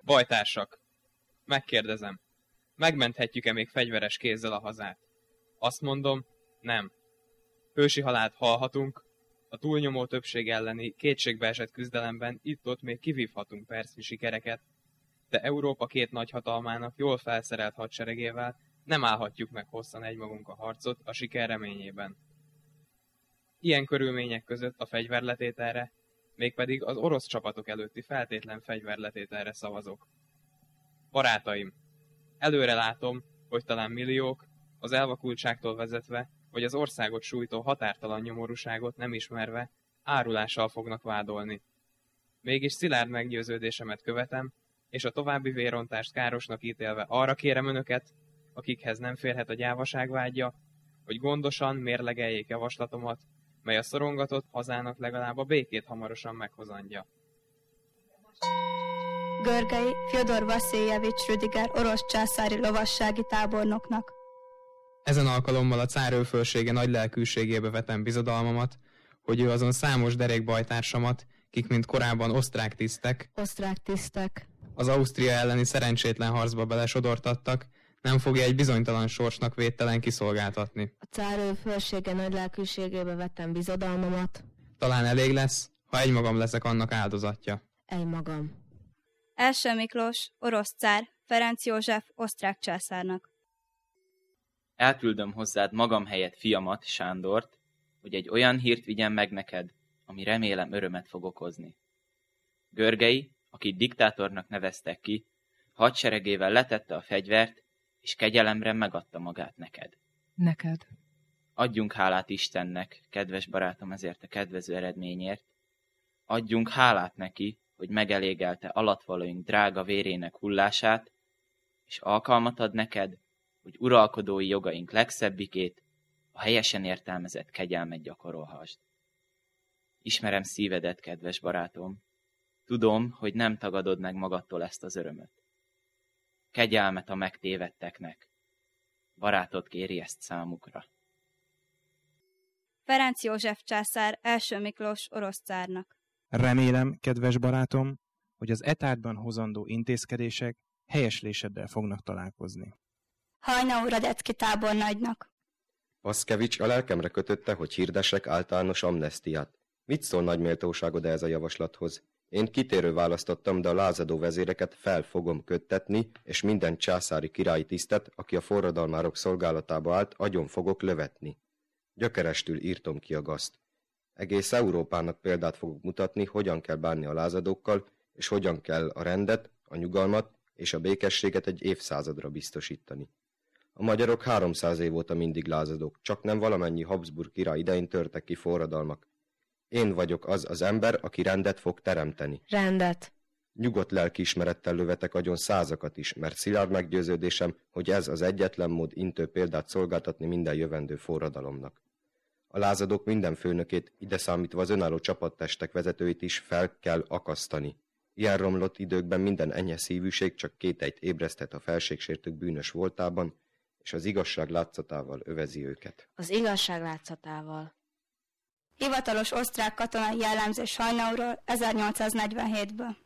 Bajtársak, megkérdezem, megmenthetjük-e még fegyveres kézzel a hazát? Azt mondom, nem. Hősi halált hallhatunk, a túlnyomó többség elleni kétségbeesett küzdelemben itt-ott még kivívhatunk percnyi sikereket, de Európa két nagyhatalmának jól felszerelt hadseregével nem állhatjuk meg hosszan egymagunk a harcot a siker reményében. Ilyen körülmények között a fegyverletételre, mégpedig az orosz csapatok előtti feltétlen fegyverletételre szavazok. Barátaim, előre látom, hogy talán milliók, az elvakultságtól vezetve, vagy az országot sújtó határtalan nyomorúságot nem ismerve, árulással fognak vádolni. Mégis szilárd meggyőződésemet követem, és a további vérontást károsnak ítélve arra kérem önöket, akikhez nem férhet a gyávaság vágya, hogy gondosan mérlegeljék javaslatomat, mely a szorongatott hazának legalább a békét hamarosan meghozandja. Görgei Fjodor Vassziljevics Rüdiger orosz császári lovassági tábornoknak. Ezen alkalommal a cár őfölsége nagy lelkűségébe vetem bizodalmamat, hogy ő azon számos derékbajtársamat, kik mint korábban osztrák tisztek, az Ausztria elleni szerencsétlen harcba belesodortattak, nem fogja egy bizonytalan sorsnak védtelen kiszolgáltatni. A cár őfölsége nagy lelkűségébe vettem bizodalmamat. Talán elég lesz, ha egymagam leszek annak áldozatja. Egymagam. Első Miklós, orosz cár, Ferenc József, osztrák császárnak. Elküldöm hozzád magam helyett fiamat, Sándort, hogy egy olyan hírt vigyen meg neked, ami remélem örömet fog okozni. Görgei, akit diktátornak neveztek ki, hadseregével letette a fegyvert, és kegyelemre megadta magát neked. Neked. Adjunk hálát Istennek, kedves barátom, ezért a kedvező eredményért. Adjunk hálát neki, hogy megelégelte alatvalóink drága vérének hullását, és alkalmat ad neked, hogy uralkodói jogaink legszebbikét, a helyesen értelmezett kegyelmet gyakorolhasd. Ismerem szívedet, kedves barátom. Tudom, hogy nem tagadod meg magadtól ezt az örömöt. Kegyelmet a megtévedteknek. Barátod kéri ezt számukra. Ferenc József császár első Miklós orosz cárnak. Remélem, kedves barátom, hogy az etártban hozandó intézkedések helyesléseddel fognak találkozni. Hajnau Radecki tábornagynak. Paszkevics a lelkemre kötötte, hogy hirdessek általános amnesztiát. Mit szól nagy méltóságod ez a javaslathoz? Én kitérő választottam, de a lázadó vezéreket fel fogom köttetni, és minden császári királyi tisztet, aki a forradalmárok szolgálatába állt, agyon fogok lövetni. Gyökerestül írtom ki a gaszt. Egész Európának példát fogok mutatni, hogyan kell bánni a lázadókkal, és hogyan kell a rendet, a nyugalmat és a békességet egy évszázadra biztosítani. A magyarok 300 év óta mindig lázadók, csak nem valamennyi Habsburg király idején törtek ki forradalmak. Én vagyok az ember, aki rendet fog teremteni. Rendet. Nyugodt lelkiismerettel lövetek agyon százakat is, mert szilárd meggyőződésem, hogy ez az egyetlen mód intő példát szolgáltatni minden jövendő forradalomnak. A lázadók minden főnökét, ide számítva az önálló csapattestek vezetőit is fel kell akasztani. Ilyen romlott időkben minden enyhe szívűség csak kételyt ébreszthet a felségsértők bűnös voltában, és az igazság látszatával övezi őket. Az igazság látszatával. Hivatalos osztrák katonai jellemzés Hajnauról 1847-ből.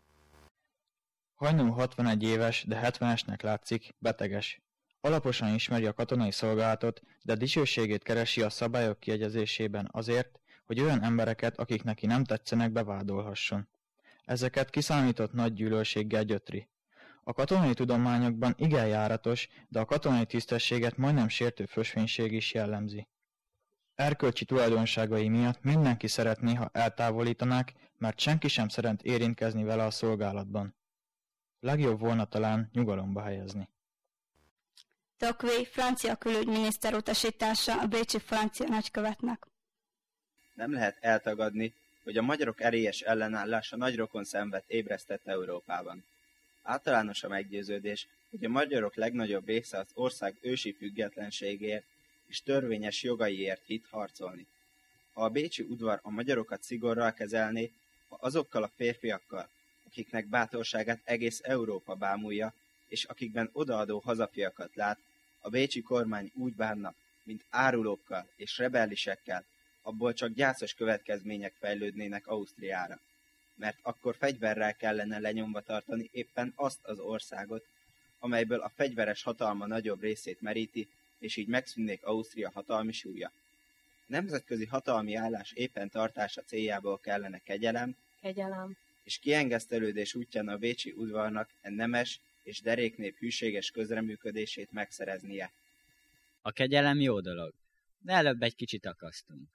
Hajnau 61 éves, de 70-esnek látszik, beteges. Alaposan ismeri a katonai szolgálatot, de dicsőségét keresi a szabályok kiegyezésében azért, hogy olyan embereket, akik neki nem tetszenek, bevádolhasson. Ezeket kiszámított nagy gyűlölséggel gyötri. A katonai tudományokban igen járatos, de a katonai tisztességet majdnem sértő fösvénység is jellemzi. Erkölcsi tulajdonságai miatt mindenki szeretné, ha eltávolítanák, mert senki sem szeret érintkezni vele a szolgálatban. Legjobb volna talán nyugalomba helyezni. Tocqueville francia külügyminiszter utasítása a bécsi francia nagykövetnek. Nem lehet eltagadni, hogy a magyarok erélyes ellenállása nagy rokonszenvet ébresztett Európában. Általános a meggyőződés, hogy a magyarok legnagyobb része az ország ősi függetlenségért és törvényes jogaiért hitt harcolni. Ha a bécsi udvar a magyarokat szigorral kezelné, ha azokkal a férfiakkal, akiknek bátorságát egész Európa bámulja, és akikben odaadó hazafiakat lát, a bécsi kormány úgy bánna, mint árulókkal és rebellisekkel, abból csak gyászos következmények fejlődnének Ausztriára. mert akkor fegyverrel kellene lenyomva tartani éppen azt az országot, amelyből a fegyveres hatalma nagyobb részét meríti, és így megszűnnék Ausztria hatalmi súlya. A nemzetközi hatalmi állás éppen tartása céljából kellene kegyelem, és kiengesztelődés útján a bécsi udvarnak nemes és deréknép hűséges közreműködését megszereznie. A kegyelem jó dolog, de előbb egy kicsit akasztunk.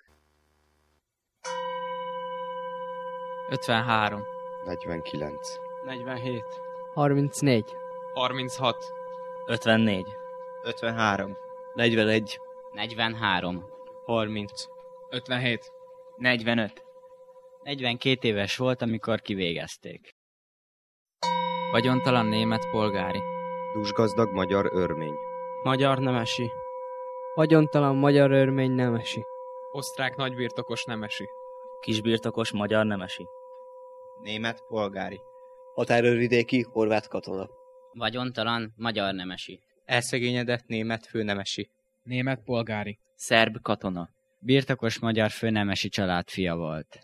53. 49. 47. 34. 36. 54. 53. 41. 43. 30. 57. 45. 42 éves volt, amikor kivégezték. Vagyontalan német polgári. Dúsgazdag magyar örmény. Magyar nemesi. Vagyontalan magyar örmény nemesi. Osztrák nagybirtokos nemesi. Kisbirtokos magyar nemesi. Német polgári. Határőrvidéki horvát katona. Vagyontalan magyar nemesi. Elszegényedett német főnemesi. Német polgári. Szerb katona. Birtokos magyar főnemesi család fia volt.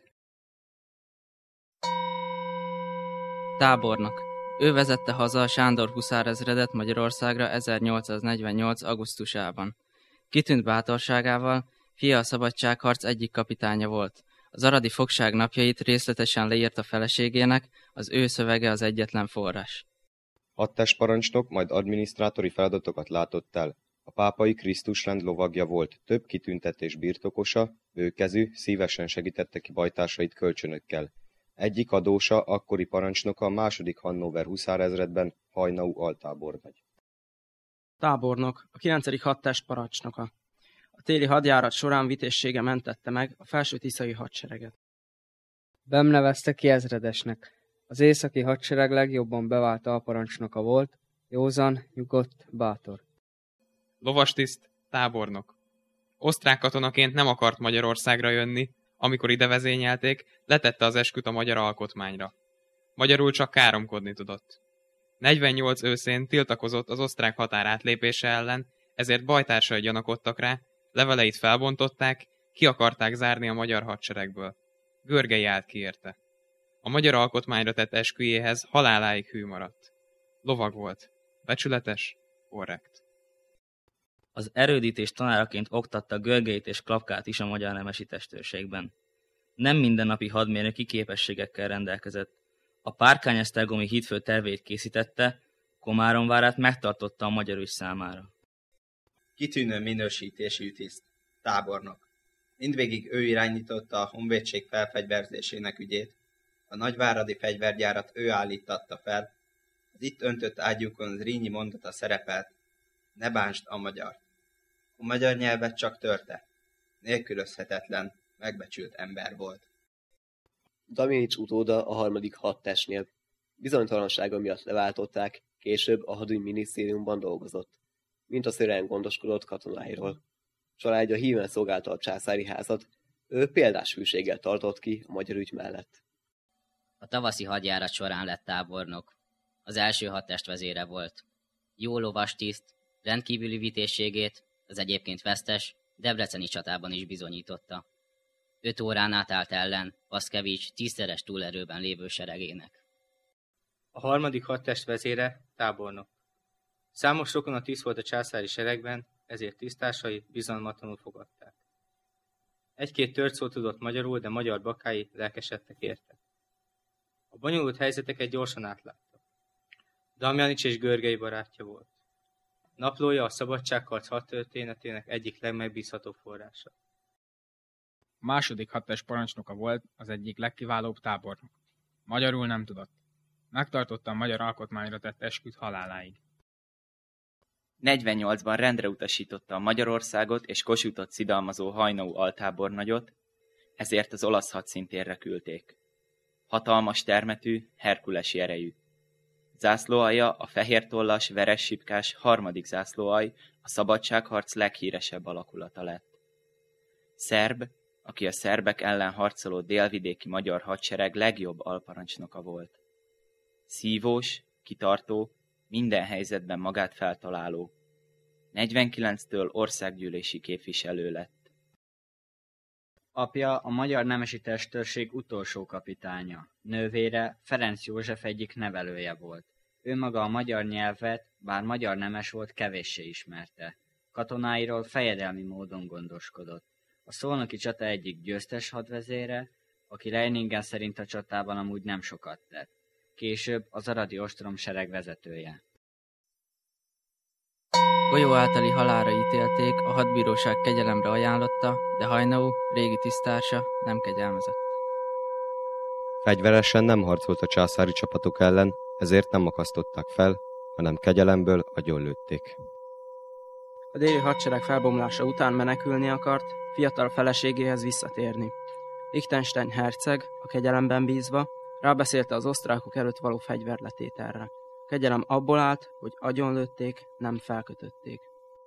Tábornok. Ő vezette haza a Sándor huszárezredet Magyarországra 1848. augusztusában. Kitűnt bátorságával, fia a szabadságharc egyik kapitánya volt. Az aradi fogság napjait részletesen leírta feleségének, az ő szövege az egyetlen forrás. Hadtestparancsnok, majd adminisztrátori feladatokat látott el. A pápai Krisztusrend lovagja volt, több kitüntetés birtokosa, bőkezű, szívesen segítette ki bajtársait kölcsönökkel. Egyik adósa, akkori parancsnoka a második Hannover huszárezredben, Hajnau altábornagy. Tábornok, a 9. hadtest parancsnoka. A téli hadjárat során vitézsége mentette meg a felső-tiszai hadsereget. Bem nevezte ki ezredesnek. Az északi hadsereg legjobban bevált alparancsnoka volt, józan, nyugodt, bátor. Lovastiszt, tábornok. Osztrák katonaként nem akart Magyarországra jönni, amikor ide vezényelték, letette az esküt a magyar alkotmányra. Magyarul csak káromkodni tudott. 48 őszén tiltakozott az osztrák határ átlépése ellen, ezért bajtársai gyanakodtak rá, leveleit felbontották, ki akarták zárni a magyar hadseregből. Görgei állt ki érte. A magyar alkotmányra tett esküjéhez haláláig hű maradt. Lovag volt. Becsületes, korrekt. Az erődítés tanáraként oktatta Görgeit és Klapkát is a magyar nemesi testőrségben. Nem mindennapi hadmérnöki képességekkel rendelkezett. A párkány-esztergomi hídfő tervét készítette, Komáromvárát megtartotta a magyar ügy számára. Kitűnő minősítésű tiszt, tábornok. Mindvégig ő irányította a honvédség felfegyverzésének ügyét, a nagyváradi fegyvergyárat ő állítatta fel, az itt öntött ágyúkon Zrínyi mondata szerepelt, ne bánsd a magyar. A magyar nyelvet csak törte, nélkülözhetetlen, megbecsült ember volt. Damjanics utóda a 3. hadtestnél. Bizonytalansága miatt leváltották, később a hadügyminisztériumban dolgozott. Mint a szören gondoskodott katonáiról. Családja híven szolgálta a császári házat, ő példás hűséggel tartott ki a magyar ügy mellett. A tavaszi hadjárat során lett tábornok. Az első hadtest vezére volt. Jó lovastiszt, rendkívüli vitézségét, az egyébként vesztes debreceni csatában is bizonyította. 5 órán át állt ellen Paszkevics 10-szeres túlerőben lévő seregének. A 3. hadtest vezére tábornok. Számos rokona tiszt volt a császári seregben, ezért tisztásai bizalmatlanul fogadták. Egy-két tört szót tudott magyarul, de magyar bakái lelkesedtek érte. A bonyolult helyzeteket gyorsan átlátta. Damjanics és Görgei barátja volt. Naplója a szabadságharc hadtörténetének egyik legmegbízhatóbb forrása. A második hadtest parancsnoka volt az egyik legkiválóbb tábornok. Magyarul nem tudott. Megtartotta a magyar alkotmányra tett esküt haláláig. 48-ban rendre utasította a Magyarországot és Kossuthot szidalmazó Hajnau altábornagyot, ezért az olasz hadszintérre küldték. Hatalmas termetű, herkulesi erejű. Zászlóalja a fehértollas, veressipkás 3. zászlóalj, a szabadságharc leghíresebb alakulata lett. Szerb, aki a szerbek ellen harcoló délvidéki magyar hadsereg legjobb alparancsnoka volt. Szívós, kitartó, minden helyzetben magát feltaláló. 49-től országgyűlési képviselő lett. Apja a magyar nemesi testőrség utolsó kapitánya, nővére Ferenc József egyik nevelője volt. Ő maga a magyar nyelvet, bár magyar nemes volt, kevéssé ismerte. Katonáiról fejedelmi módon gondoskodott. A szolnoki csata egyik győztes hadvezére, aki Leiningen szerint a csatában amúgy nem sokat tett. Később az aradi ostromsereg vezetője. Golyó általi halálra ítélték, a hadbíróság kegyelemre ajánlotta, de Haynau, régi tisztársa, nem kegyelmezett. Fegyveresen nem harcolt a császári csapatok ellen, ezért nem akasztották fel, hanem kegyelemből agyonlőtték. A déli hadsereg felbomlása után menekülni akart, fiatal feleségéhez visszatérni. Liechtenstein herceg, a kegyelemben bízva, rábeszélte az osztrákok előtt való fegyverletételre. A kegyelem abból állt, hogy agyonlőtték, nem felkötötték.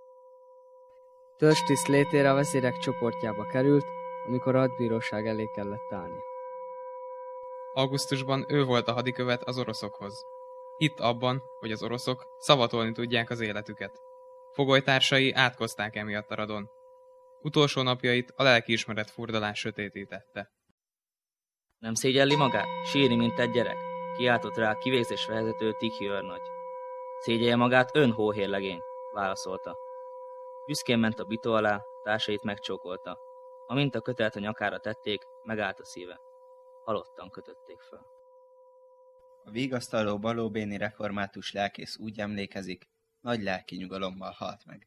Törzstiszt létére a vezérek csoportjába került, amikor a hadbíróság elé kellett állni. Augusztusban ő volt a hadikövet az oroszokhoz. Hitt abban, hogy az oroszok szavatolni tudják az életüket. Fogolytársai átkozták emiatt a radon. Utolsó napjait a lelkiismeret furdalás sötétítette. Nem szégyelli magát? Sírni, mint egy gyerek? Kiáltott rá a kivégzésre vezető Tichy őrnagy. Szégyelje magát ön, hóhérlegény, válaszolta. Büszkén ment a bitó alá, társait megcsókolta. Amint a kötelt a nyakára tették, megállt a szíve. Halottan kötötték fel. A vigasztaló balóbéni református lelkész úgy emlékezik, nagy lelki nyugalommal halt meg.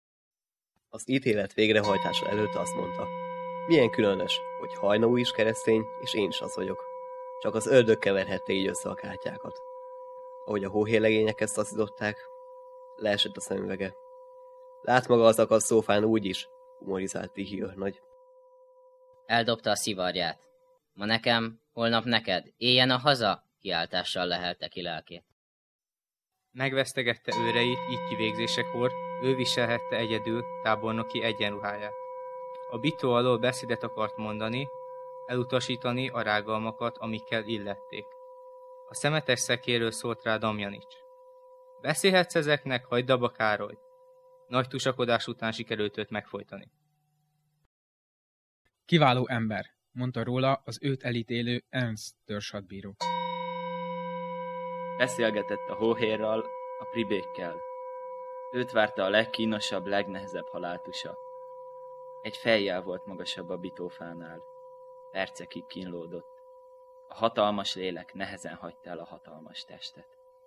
Az ítélet végrehajtása előtt azt mondta, milyen különös, hogy Haynau is keresztény, és én is az vagyok. Csak az ördög keverhette így össze a kártyákat. Ahogy a hóhérlegények ezt taszították, leesett a szemüvege. Lát maga az akasztófán úgy is, humorizált Tichy őrnagy. Eldobta a szivarját. Ma nekem, holnap neked, éljen a haza, kiáltással lehelte ki lelkét. Megvesztegette őreit így kivégzésekor, ő viselhette egyedül tábornoki egyenruháját. A bitó alól beszédet akart mondani, elutasítani a rágalmakat, amikkel illették. A szemetes szekéről szólt rá Damjanics. Beszélhetsz ezeknek, hagyd abba, Károly. Nagy tusakodás után sikerült őt megfojtani. Kiváló ember, mondta róla az őt elítélő Ernst törzshadbíró. Beszélgetett a hóhérral, a pribékkel. Őt várta a legkínosabb, legnehezebb haláltusa. Egy fejjel volt magasabb a bitófánál. Percekig kínlódott. A hatalmas lélek nehezen hagyta el a hatalmas testet.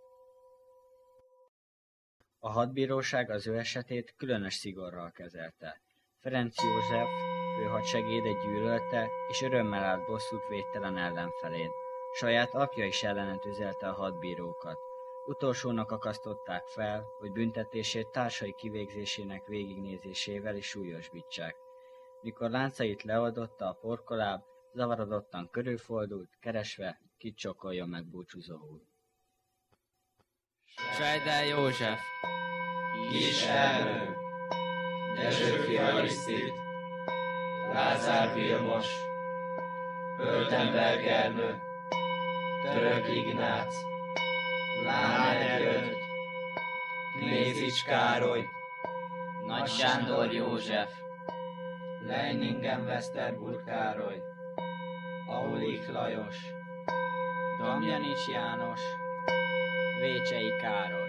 A hadbíróság az ő esetét különös szigorral kezelte. Ferenc József főhadsegéde gyűlölte, és örömmel állt bosszút védtelen ellenfelén. Saját apja is ellene tüzelte a hadbírókat. Utolsónak akasztották fel, hogy büntetését társai kivégzésének végignézésével is súlyosbítsák. Mikor láncait leoldotta a porkoláb, zavarodottan körülfordult, keresve, kit csokoljon meg búcsúzóul. Sejdel József! Kis Ernő! Dezsőfi Arisztid! Lázár Vilmos! Pöltenberg Ernő! Török Ignác! Láner György! Knézics Károly! Nagy Sándor József! Leiningen-Westerburg Károly! Aulik Lajos! Damjanics János! Vécsei Károly.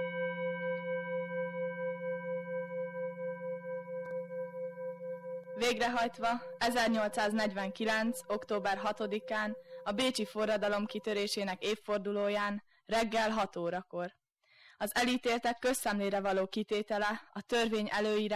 Végrehajtva 1849. október 6-án a bécsi forradalom kitörésének évfordulóján reggel 6 órakor. Az elítéltek közszemlére való kitétele a törvény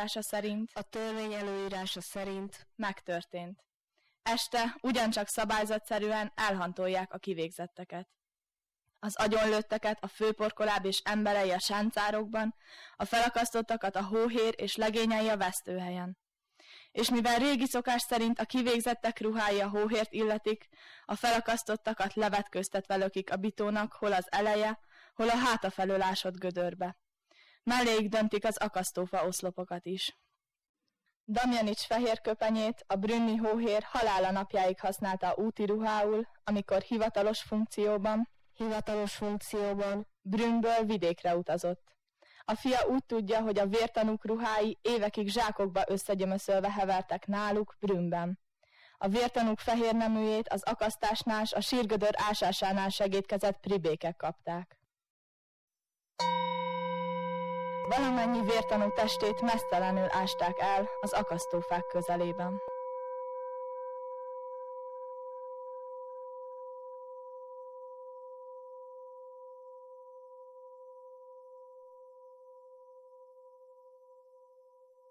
előírása szerint megtörtént. Este ugyancsak szabályzatszerűen elhantolják a kivégzetteket. Az agyonlőtteket a főporkoláb és emberei a sáncárokban, a felakasztottakat a hóhér és legényei a vesztőhelyen. És mivel régi szokás szerint a kivégzettek ruhái a hóhért illetik, a felakasztottakat levetköztetve lökik a bitónak hol az eleje, hol a háta felől ásott gödörbe. Melléig döntik az akasztófa oszlopokat is. Damjanics fehér köpenyét a brünni hóhér halála napjáig használta úti ruhául, amikor hivatalos funkcióban Brünnből vidékre utazott. A fia úgy tudja, hogy a vértanúk ruhái évekig zsákokba összegyömöszölve hevertek náluk Brünnben. A vértanúk fehérneműjét az akasztásnál s a sírgödör ásásánál segédkezett pribékek kapták. Valamennyi vértanú testét meztelenül ásták el az akasztófák közelében.